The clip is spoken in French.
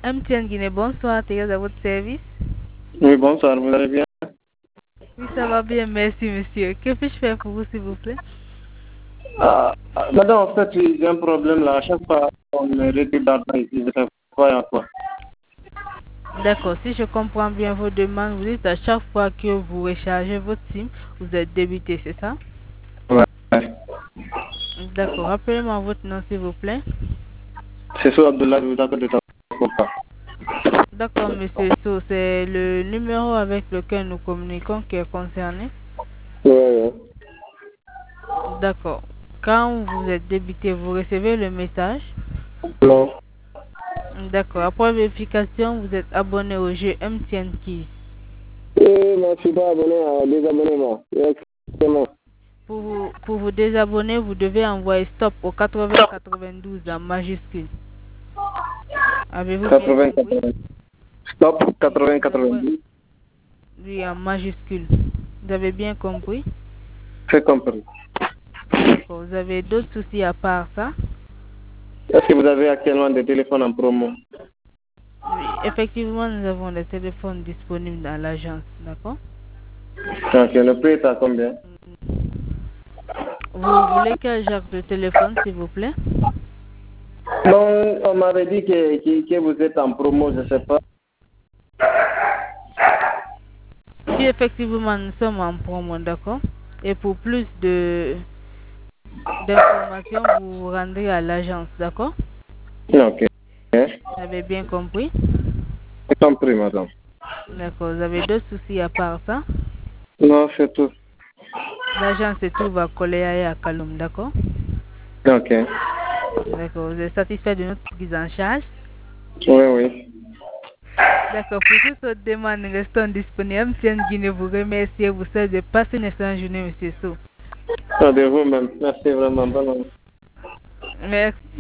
MTN Guinée, bonsoir, Thérèse à votre service. Oui, bonsoir, vous allez bien? Oui, ça va bien, merci monsieur. Que puis-je faire pour vous, s'il vous plaît? Madame, en fait, j'ai un problème là. À chaque fois, on me retire d'argent ici, je ne sais pas quoi. D'accord, si je comprends bien vos demandes, vous dites à chaque fois que vous rechargez votre SIM, vous êtes débité, c'est ça? Ouais. D'accord, rappelez-moi votre nom, s'il vous plaît. C'est ça, Abdullah, je vous appelle de ta. D'accord, monsieur So, c'est le numéro avec lequel nous communiquons qui est concerné. Ouais. D'accord. Quand vous êtes débité, vous recevez le message. Non. D'accord. Après vérification, vous êtes abonné au jeu MTN Keys. Moi, je suis pas abonné à désabonnement. Exactement. Pour vous désabonner, vous devez envoyer stop au 8092 en majuscule. Avez-vous bien 80, compris? 80. Stop, Oui, 80, vous envoyez 90. oui, en majuscule. Vous avez bien compris? C'est compris. D'accord. Vous avez d'autres soucis à part ça? Est-ce que vous avez actuellement des téléphones en promo? Oui, effectivement, nous avons des téléphones disponibles dans l'agence. D'accord? Ok, le prix est à combien? Vous voulez quel genre de téléphone, s'il vous plaît? Non, on m'avait dit que vous êtes en promo, je ne sais pas. Oui, effectivement, nous sommes en promo, d'accord? Et pour plus d'informations, vous vous rendrez à l'agence, d'accord? Ok. Vous avez bien compris? J'ai compris, madame. D'accord. Vous avez d'autres soucis à part ça? Non, c'est tout. L'agence se trouve à Koleaï à Kaloum, d'accord? Ok. D'accord. Vous êtes satisfait de notre prise en charge? Oui, oui. D'accord. Pour toute autre demande, nous restons disponibles. MTN Guinée vous remercie et vous souhaite de passer une excellente journée, monsieur So. Ah, de vous-même. Merci vraiment. Bonne Merci.